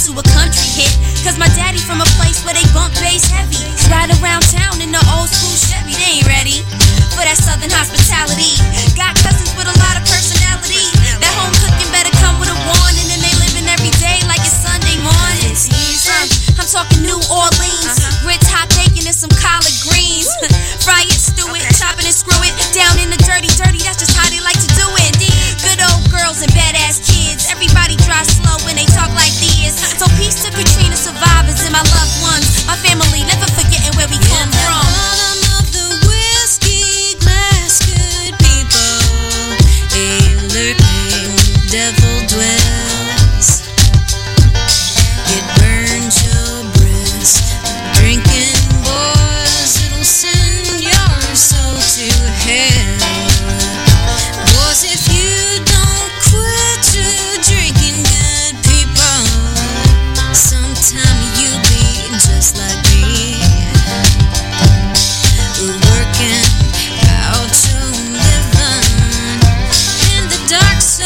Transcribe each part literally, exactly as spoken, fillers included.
to a country hit. Cause my daddy from a place where they bump bass heavy. Ride around town in the old school Chevy. They ain't ready for that southern hospitality. Got cousins with a lot of personality. That home cooking better come with a warning. And they living every day like it's Sunday morning. Uh, I'm talking New Orleans. Grits, hot bacon, and some collard greens. Fry it, stew it, chop it and screw it. Down in the dirty, dirty, that's just how they like to do it. Good old girls and badass kids. Everybody drive slow when they talk like this. So peace to Katrina survivors and my loved ones. My family, never forgetting where we come from. Devil dwells. It burns your breast. Drinking boys, it'll send your soul to hell. Boys, if you don't quit your drinking, good people, sometime you'll be just like me. We're working out your living in the dark soul.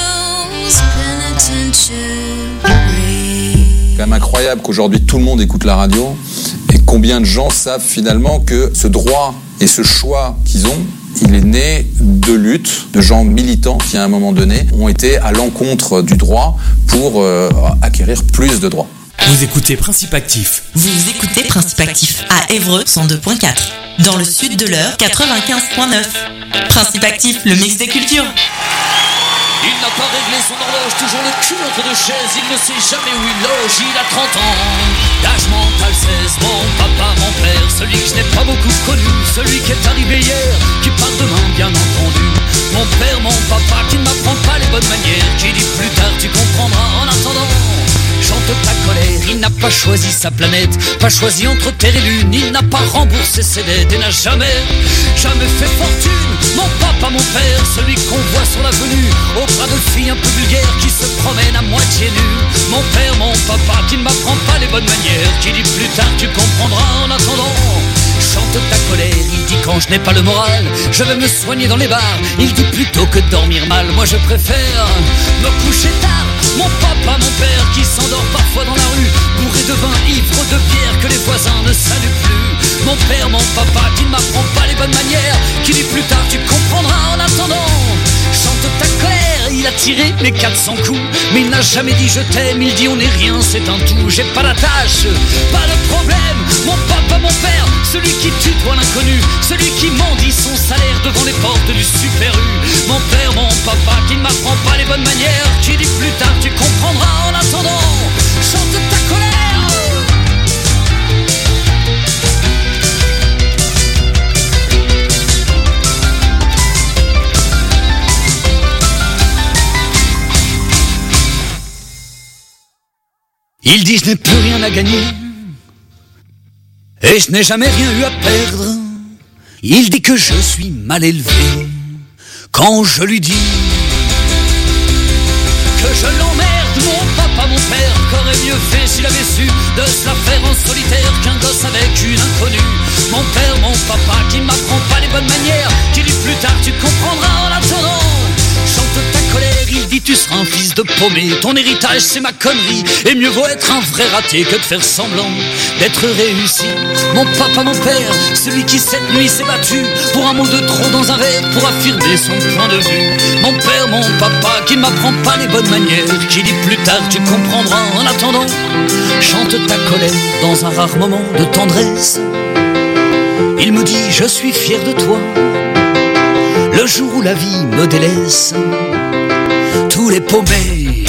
C'est quand même incroyable qu'aujourd'hui tout le monde écoute la radio et combien de gens savent finalement que ce droit et ce choix qu'ils ont, il est né de luttes, de gens militants qui à un moment donné ont été à l'encontre du droit pour euh, acquérir plus de droits. Vous écoutez Principe Actif. Vous écoutez Principe Actif à Évreux cent deux virgule quatre. Dans le sud de l'Eure quatre-vingt-quinze virgule neuf. Principe Actif, le mix des cultures. Il n'a pas réglé son horloge, toujours le cul entre deux chaises. Il ne sait jamais où il loge, il a trente ans. D'âge mental seize, mon papa, mon père. Celui que je n'ai pas beaucoup connu, celui qui est arrivé hier, qui part demain bien entendu. Mon père, mon papa, qui ne m'apprend pas les bonnes manières, qui dit plus tard tu comprendras. En attendant, chante ta colère. Il n'a pas choisi sa planète, pas choisi entre terre et lune. Il n'a pas remboursé ses dettes et n'a jamais, jamais fait fortune. Mon papa, mon père, celui qu'on voit sur l'avenue, au bras de filles un peu vulgaires qui se promènent à moitié nues. Mon père, mon papa, qui ne m'apprend pas les bonnes manières, qui dit plus tard tu comprendras. En attendant, chante ta colère. Il dit quand je n'ai pas le moral, je vais me soigner dans les bars. Il dit plutôt que de dormir mal, moi je préfère me coucher tard. Mon papa, mon père, qui s'endort parfois dans la rue, bourré de vin, ivre de bière, que les voisins ne saluent plus. Mon père, mon papa, qui ne m'apprend pas les bonnes manières, qui dit plus tard tu comprendras. En attendant, chante ta colère. Il a tiré les quatre cents coups, mais il n'a jamais dit je t'aime. Il dit on n'est rien, c'est un tout. J'ai pas la tâche, pas de problème. Mon papa, mon père, celui qui tutoie l'inconnu, celui qui mendie son salaire devant les portes du Super U. Mon père, mon papa, qui ne m'apprend pas les bonnes manières, qui dit plus tard tu comprendras. En attendant, chante ta colère. Il dit je n'ai plus rien à gagner et je n'ai jamais rien eu à perdre. Il dit que je suis mal élevé quand je lui dis que je l'emmerde. Mon papa, mon père, qu'aurait mieux fait s'il avait su de se la faire en solitaire qu'un gosse avec une inconnue. Mon père, mon papa, qui ne m'apprend pas les bonnes manières, qui dit plus tard tu comprendras. En attendant, chante ta colère. Il dit tu seras un fils de paumé, ton héritage c'est ma connerie, et mieux vaut être un vrai raté que de faire semblant d'être réussi. Mon papa, mon père, celui qui cette nuit s'est battu pour un mot de trop dans un verre, pour affirmer son point de vue. Mon père, mon papa, qui ne m'apprend pas les bonnes manières, qui dit plus tard tu comprendras. En attendant, chante ta colère dans un rare moment de tendresse. Il me dit je suis fier de toi, le jour où la vie me délaisse. Tous les paumés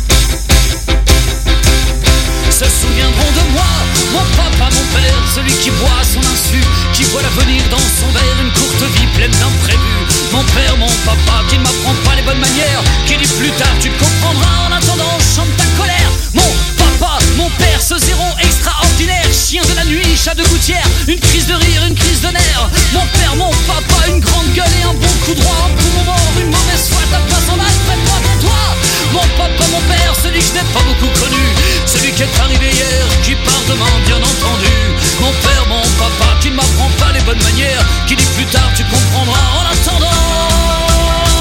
se souviendront de moi. Mon papa, mon père, celui qui boit à son insu, qui voit l'avenir dans son verre, une courte vie pleine d'imprévus. Mon père, mon papa, qui ne m'apprend pas les bonnes manières, qui dit plus tard tu comprendras. En attendant, chante ta colère. Mon papa, mon père, ce zéro extraordinaire, chien de la nuit, chat de gouttière, une crise de rire, une crise de nerfs. Mon père, mon papa, une grande gueule et un bon coup droit, un bon moment, une mauvaise foi, t'as pas son mal, prête-toi pour toi. Mon papa, mon père, celui que je n'ai pas beaucoup connu, celui qui est arrivé hier, qui part demain, bien entendu. Mon père, mon papa, qui ne m'apprend pas les bonnes manières, qui dit plus tard tu comprendras. En attendant,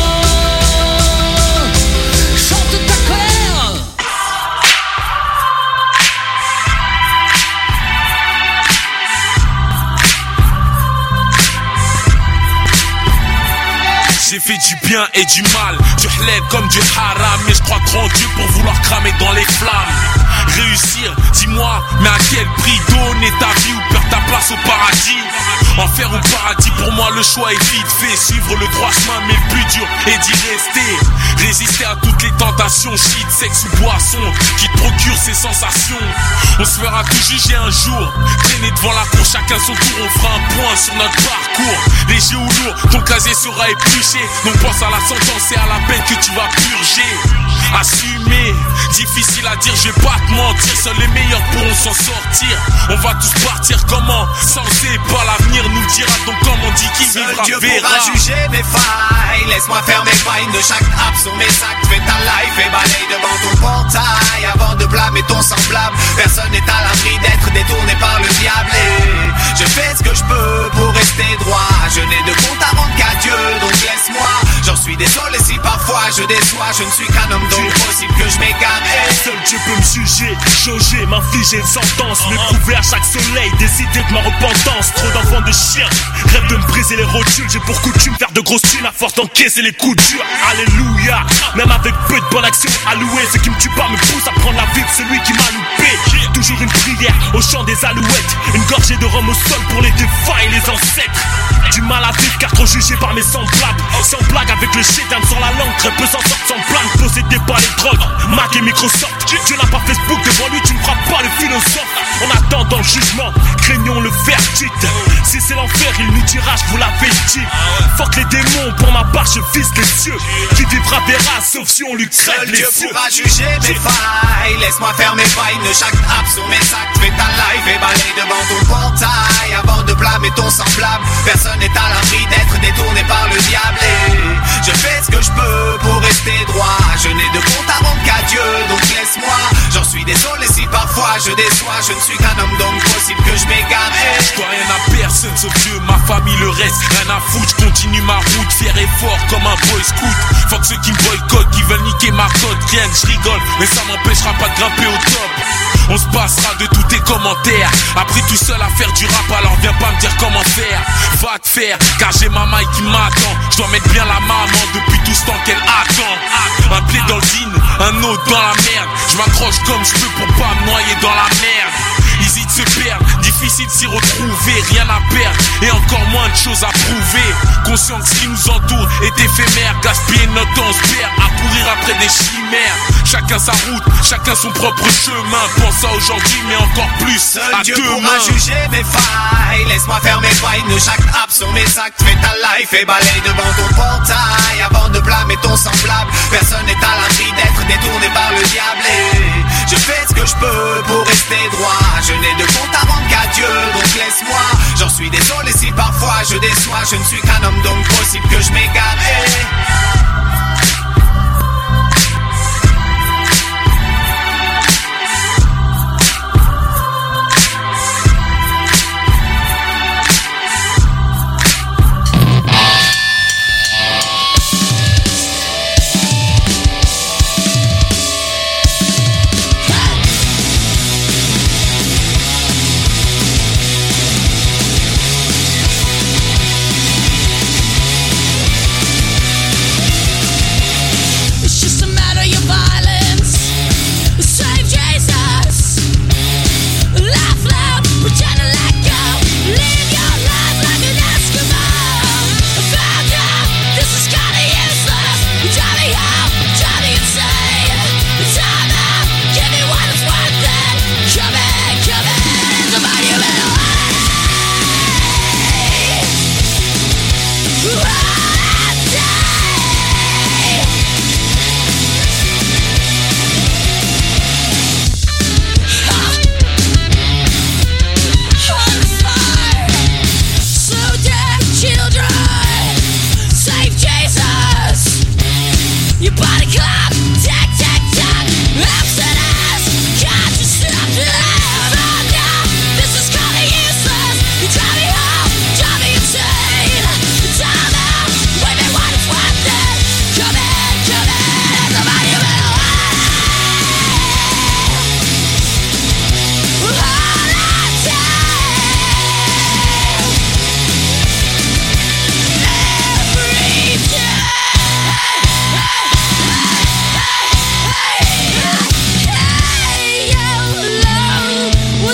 fait du bien et du mal, du halal comme du haram. Mais je crois trop en Dieu pour vouloir cramer dans les flammes. Réussir, dis-moi, mais à quel prix? Donner ta vie ou perdre ta place au paradis? Enfer ou paradis, pour moi le choix est vite fait. Suivre le droit chemin, mais le plus dur est d'y rester. Résister à toutes les tentations, shit, sexe ou boisson qui te procurent ces sensations. On se fera tout juger un jour. Traîner devant la cour, chacun son tour, on fera un point sur notre parcours. Léger ou lourd, ton casier sera épluché. Donc pense à la sentence et à la peine que tu vas purger. Assumer, difficile à dire, je vais pas te mentir. Seuls les meilleurs pourront s'en sortir. On va tous partir comment? Censé pas l'avenir nous le dira. Donc comme on dit qui Seul vivra Dieu verra. pourra juger mes failles. Laisse-moi faire mes failles de chaque app sur mes sacs. Fais ta life et balaye devant ton portail avant de blâmer ton semblable. Personne n'est à l'abri d'être détourné par le diable. Et je fais ce que je peux pour rester droit. Je n'ai de compte à rendre qu'à Dieu, donc laisse-moi. J'en suis désolé si parfois je déçois. Je ne suis qu'un homme, donc possible que je m'égare. Seul Dieu peut me juger, jauger, m'infliger une sentence, m'éprouver à chaque soleil, décider de ma repentance. Trop d'enfants de chiens rêvent de me briser les rotules. J'ai pour coutume faire de grosses thunes à force d'encaisser les coups durs. Alléluia, même avec peu de bonnes actions allouées, ce qui me tue pas me pousse à prendre la vie de celui qui m'a loupé. Toujours une prière au chant des alouettes, une gorgée de rhum au sol pour les défunts et les ancêtres. Du mal à vivre car trop jugé par mes semblables. Sans blague avec le shit-down sur la langue, très peu s'en sortent sans blague. Possédé par les drogues, Mac et Microsoft. Dieu n'a pas Facebook devant lui, tu ne feras pas le philosophe. On attend dans le jugement, craignons le verdict. Si c'est l'enfer, il nous dira, je vous l'avais dit. Fuck les démons, pour ma part je vise les cieux. Qui vivra verra, sauf si on lui crève Seul les Dieu yeux. pourra juger mes failles. Laisse-moi faire mes failles de chaque app sur mes sacs. Fais ta life et balaye devant ton portail avant de blâmer ton semblable. Personne n'est à l'abri d'être détourné par le diable. Et je fais ce que je peux pour rester droit. Je n'ai de compte à rendre qu'à Dieu, donc laisse-moi. J'en suis désolé si parfois je déçois. Je ne suis qu'un homme, donc possible que je m'égare. Je dois rien à personne sauf Dieu, ma famille, le reste. Rien à foutre, je continue ma route, fier et fort comme un boy scout. Fuck ceux qui me boycottent, qui veulent niquer ma cote. Rien que je rigole, mais ça m'empêchera pas de grimper au top. On se passera de tous tes commentaires. Appris tout seul à faire du rap, alors viens pas me dire comment faire. Va te faire, car j'ai ma maille qui m'attend. Je dois mettre bien la maman depuis tout ce temps qu'elle attend. Un pied dans le jean, un autre dans la merde. Je m'accroche comme je peux pour pas me noyer dans la merde. Easy de se perdre, difficile de s'y retrouver. Rien à perdre et encore moins de choses à prouver. Conscient que ce qui nous entoure est éphémère. Gaspiller notre temps, on se perd à courir après des chimères. Chacun sa route, chacun son propre chemin. Pense à aujourd'hui mais encore plus Seul à Dieu demain. pourra juger mes failles. Laisse-moi faire mes failles de chaque app sur mes sacs. Fais ta life et balaye devant ton portail avant de blâmer ton semblable. Personne n'est à l'abri d'être détourné par le diable. Et je fais ce que je peux pour rester droit. Je n'ai de compte à rendre qu'à Dieu, donc laisse-moi. J'en suis désolé si parfois je déçois. Je ne suis qu'un homme, donc possible que je m'égare.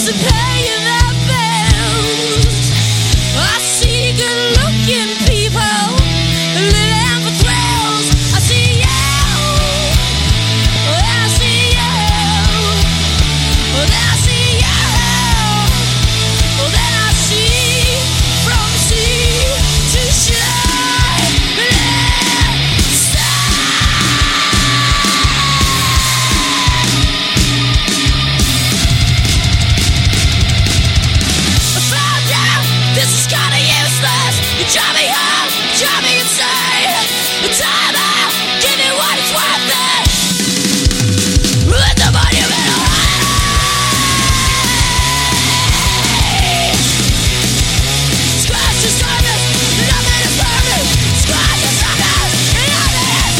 wasn't paying their bills. I see good-looking people living for thrills. I see you, I see you, then I see you, then I see from sea to shore. This is kinda useless. You drive me home, you drive me insane. The time out, give me what it's worth it. With the monumental hate. Scratch the surface, nothing is perfect. Scratch the surface, nothing is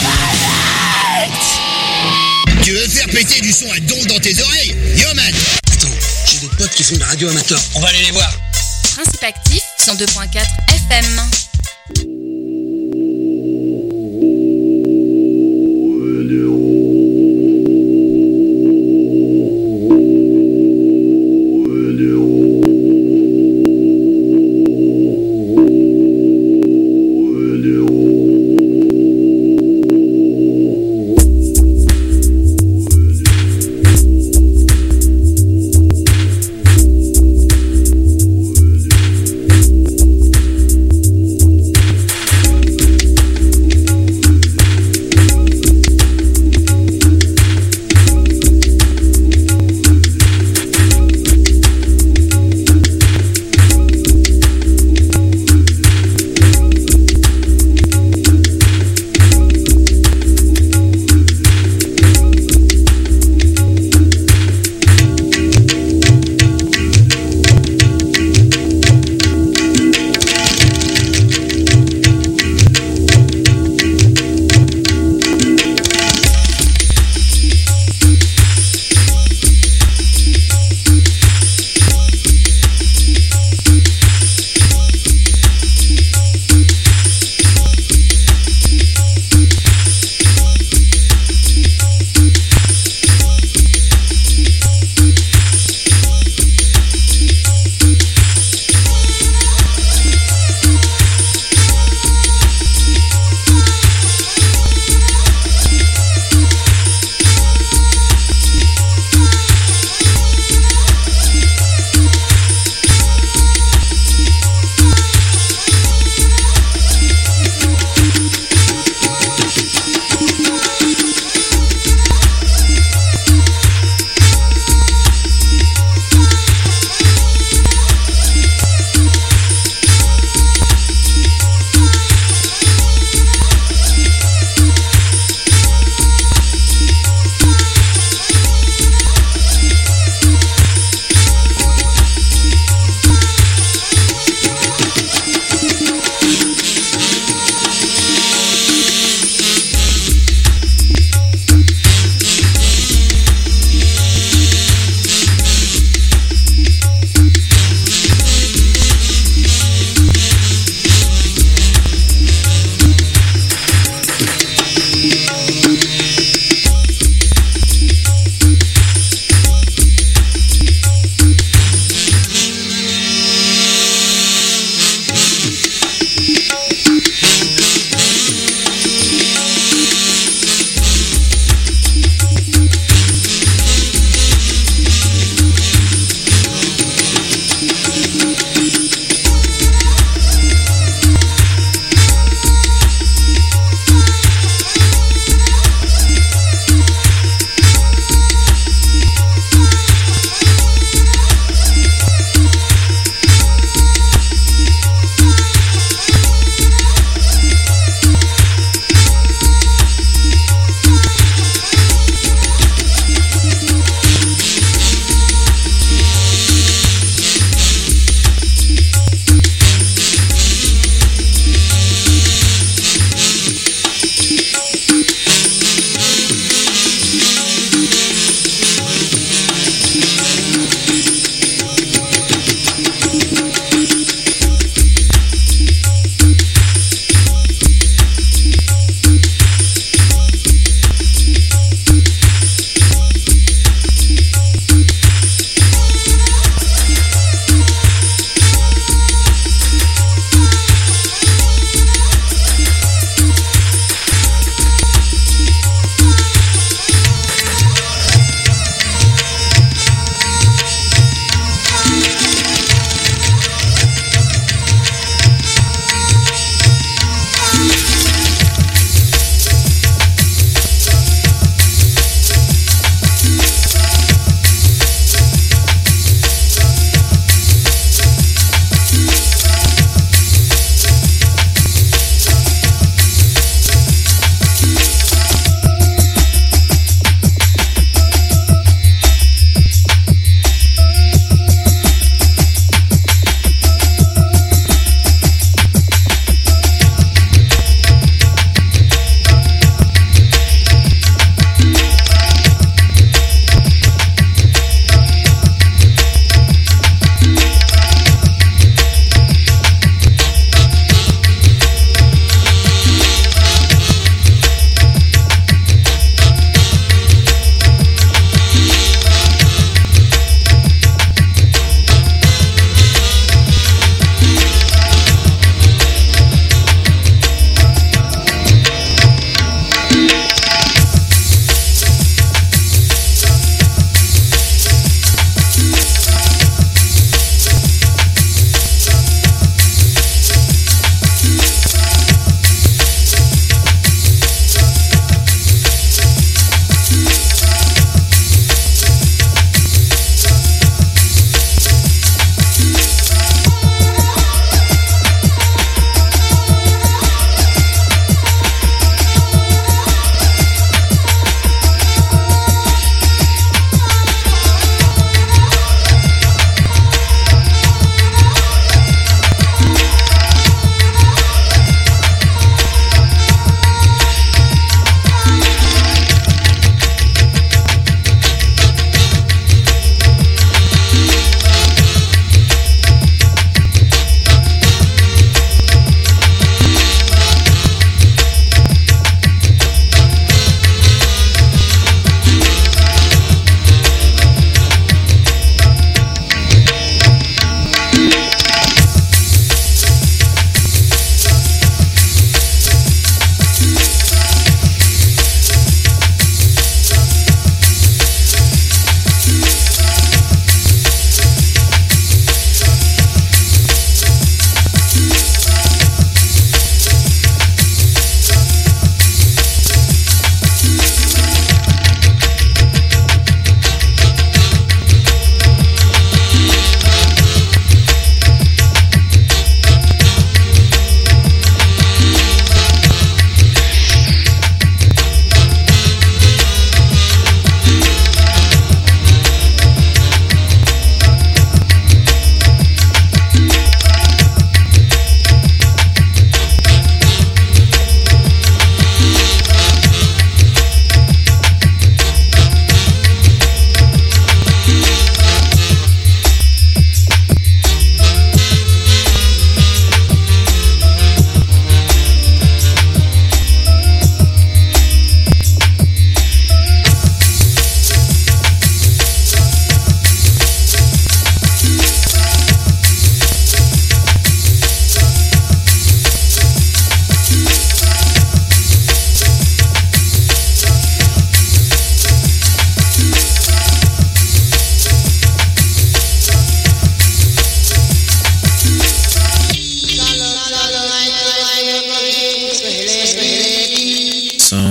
perfect. Tu veux faire péter du son à donf dans tes oreilles? Yo man! Attends, j'ai des potes qui font de la radio amateur. On va aller les voir. Principe actif, cent deux point quatre F M. We'll be right back.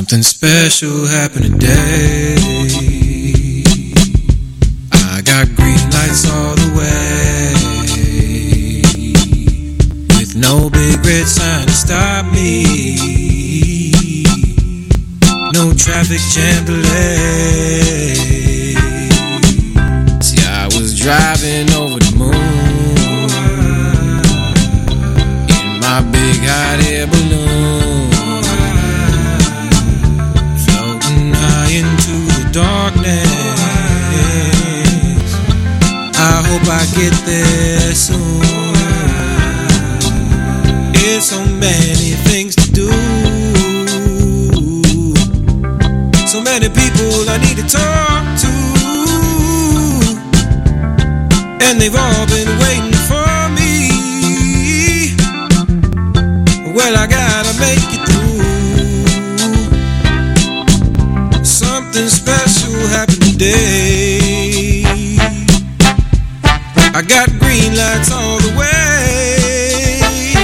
Something special happened today. I got green lights all the way, with no big red sign to stop me, no traffic jam delay. See, I was driving over the moon in my big hot air balloon, floating high into the darkness. I hope I get there soon. There's so many things to do, so many people I need to talk to, and they've all been waiting for me. Well, I gotta make it through. Something special happened today. I got green lights all the way,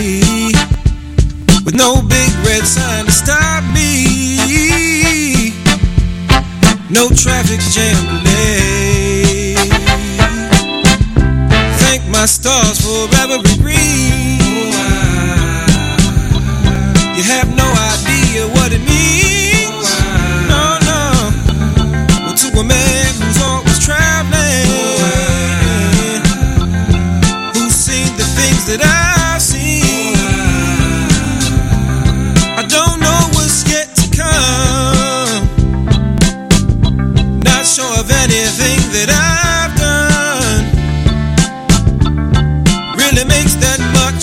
with no big red sign to stop me, no traffic jam delay. Thank my stars for every green. You have no idea what it means. No, no. Well, to a man who's always traveling, who's seen the things that I've seen, I don't know what's yet to come. Not sure of anything that I've done really makes that much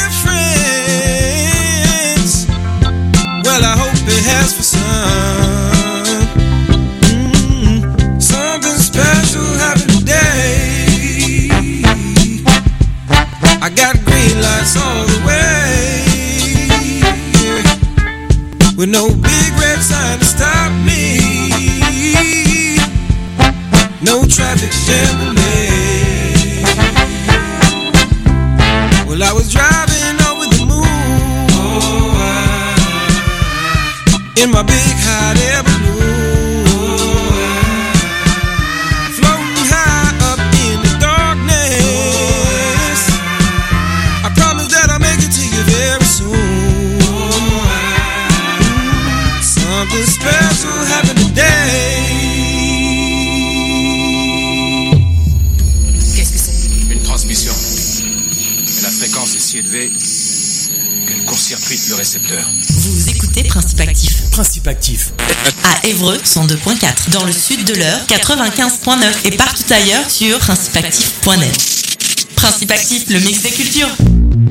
difference. Well, I hope it has for some. Mm-hmm. Something special happened today. I got green lights all the way, with no big red sign to stop me, no traffic jam delay. Well, I was driving over the moon, oh, I, in my big hot air balloon, oh, floating high up in the darkness. I promise that I'll make it to you very soon. Oh, something special happened today. Qu'est-ce que c'est? Une transmission. Mais la fréquence est si élevée qu'elle court-circuite le récepteur. Vous écoutez Principe Actif. Principe Actif. À Évreux, cent deux point quatre. Dans le sud de l'Eure, quatre-vingt-quinze point neuf. Et partout ailleurs sur principe actif point net. Principe Actif, le mix des cultures.